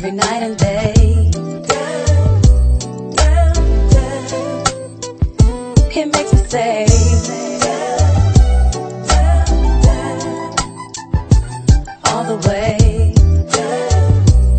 every night and day. Down, down, down. It makes me say